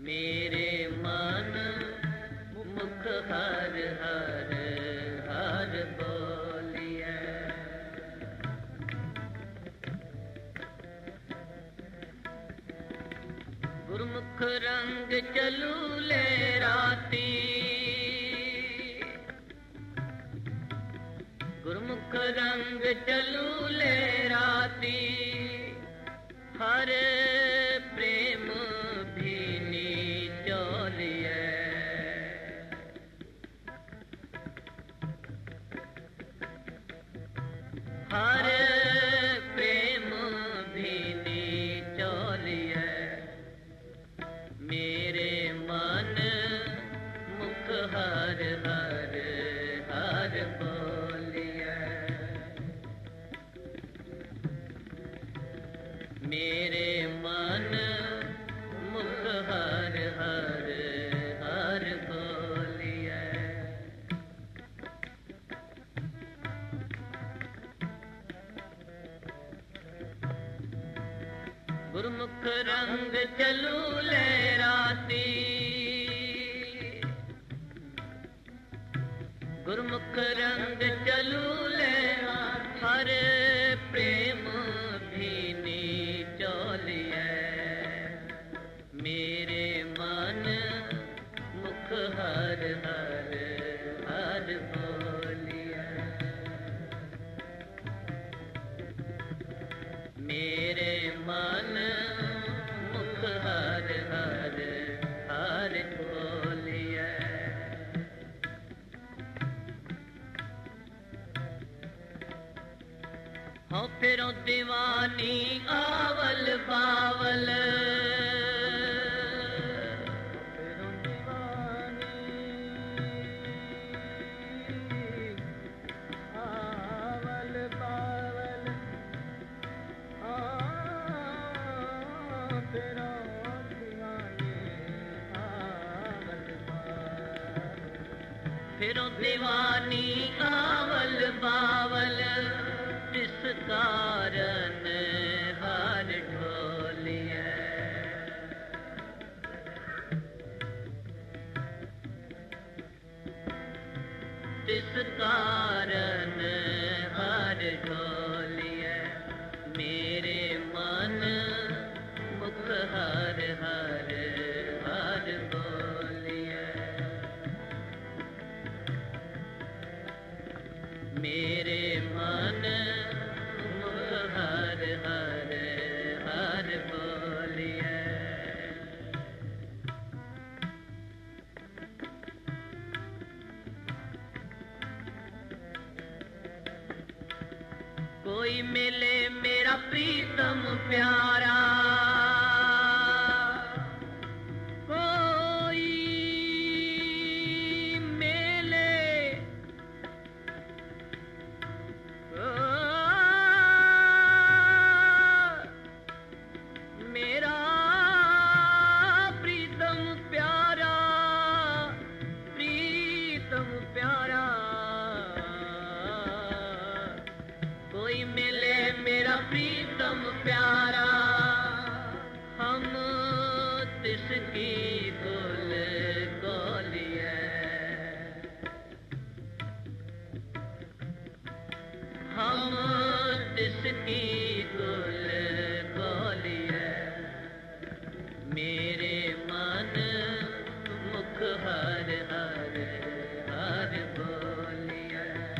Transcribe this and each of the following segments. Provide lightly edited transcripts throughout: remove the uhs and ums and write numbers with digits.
मेरे मन मुख हर हर हर बोलिए। गुरमुख रंग चलू ले राती, गुरमुख रंग चलू ले राती, हर प्रेम भीनी चोलिए। हर प्रेम भीनी चोलिए। मेरे मन मुख हर हर हर बोलिए। मेरे मन मुख हर हर हर बोलिए। गुरमुख रंग चलू ले राती, गुरमुख रंग चलू ले हर प्रेम भीनी चोलिए। मेरे मन मुख हर हर हर बोलिए। मेरे मन मुख हर हर हर बोलिए। हो फिरो दीवानी आवल बावल, फिरो दीवानी आवल बावल, फिरो दीवानी आवल बावल, फिरो दीवानी आवल बावल, जिस कारण हार ढोलिए। जिस कारण हार ढोलिए। मेरे मन मुख हर हर हर बोलिए। मेरे मन हर हर हर बोलिए। कोई मिले मेरा प्रीतम प्यारा, कोई मिले मेरा प्रीतम प्यारा, प्रीतम प्यारा। कोई मिले मेरा प्रीतम प्यारा, हम तिसकी गुल गोलिए। हम तिसकी गुल गोलिए। मेरे मन मुख हर हर हर बोलिए।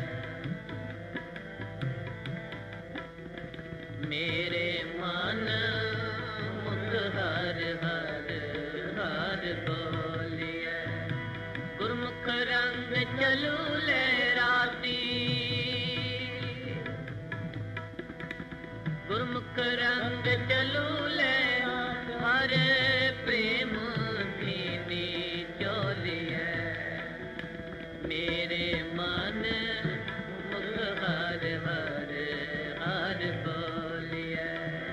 मेरे मन मुख हर हर हर बोलिए। गुरमुख रंग चलू ले राती, गुरमुख रंग चलू ले हर प्रेम भीनी चोलिए। मेरे मन मुख हर हर हर बोलिए।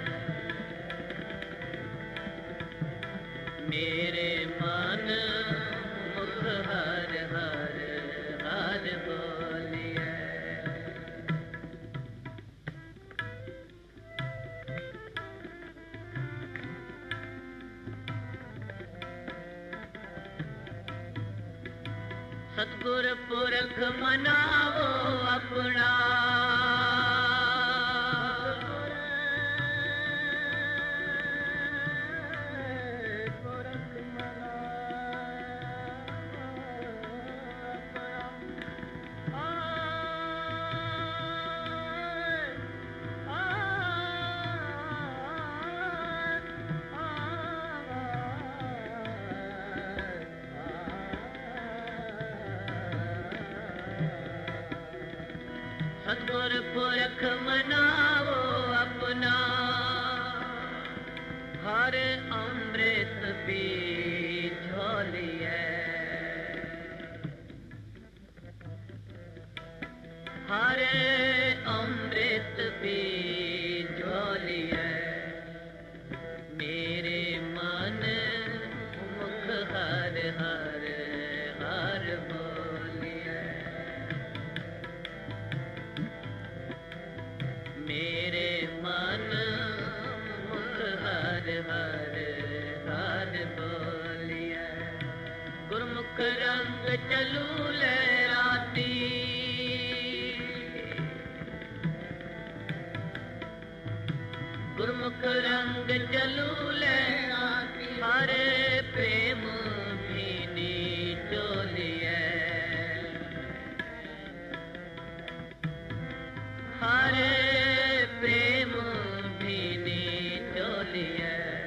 मेरे मन मुख हर हर हर बोलिए। सतगुर पुरख मनावो अपना, सतगुर पुरख मनावो अपना, हर अमृत पी झोलिए, हर अमृत पी झोलिए, मेरे मन मुख हर हर हर बोलिए, मेरे मन मुख हर हर हर बोलिए, गुरमुख रंग चलू लहराती, गुरमुख रंग चलू लहराती, हरे प्रेम भीनी चोलिए, हरे प्रेम भीनी चोलिए,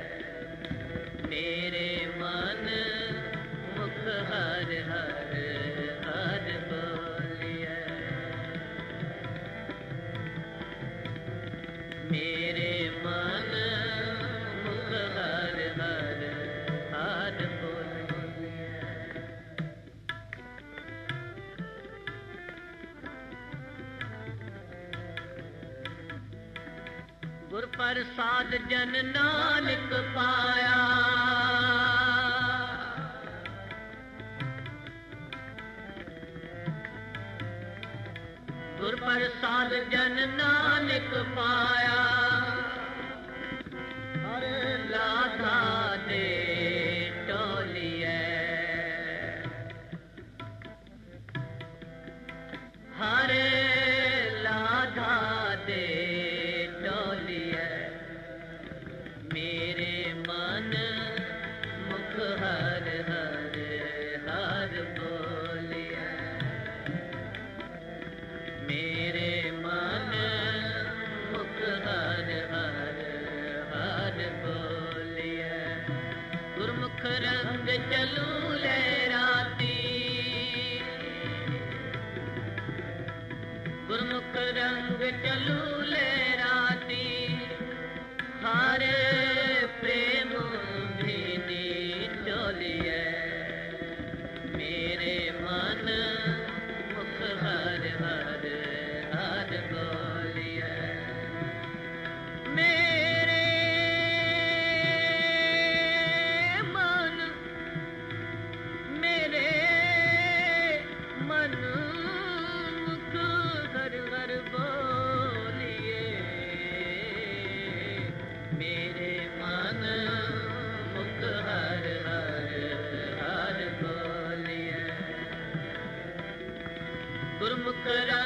मेरे मन मुख हर हर हर बोलिए, मेरे मन मुख हर हर हर बोलिए। गुर प्रसाद जन नानक पाया, गुर प्रसाद जन नानक पाया, हरे लाधा दे टोलिए, हरे लाधा दे टोलिए, मेरे मन मुख हर हर हर बोलिए, मेरे मन मुख हर हर हर बोलिए, गुरमुख रंग चलू लहराती, गुरमुख रंग चलू लहराती, हरे प्रेम भीनी चोलिए, मेरे मन मुख हर हर हर बोलिए, मेरे मन मुख हर हर बोलिए, मेरे मन मुख हर हर हर बोलिए, गुरमुख